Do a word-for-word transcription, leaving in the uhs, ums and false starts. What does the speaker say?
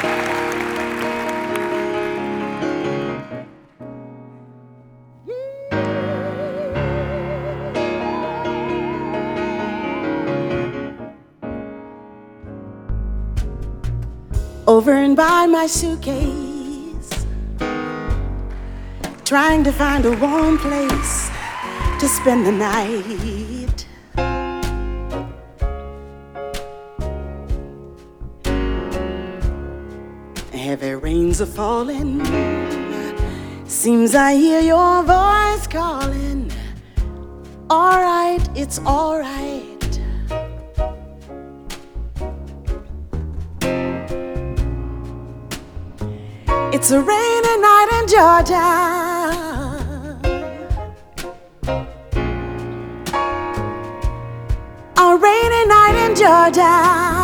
Over and by my suitcase, trying to find a warm place to spend the night. Heavy rains are falling, seems I hear your voice calling. All right, it's all right. It's a rainy night in Georgia, a rainy night in Georgia.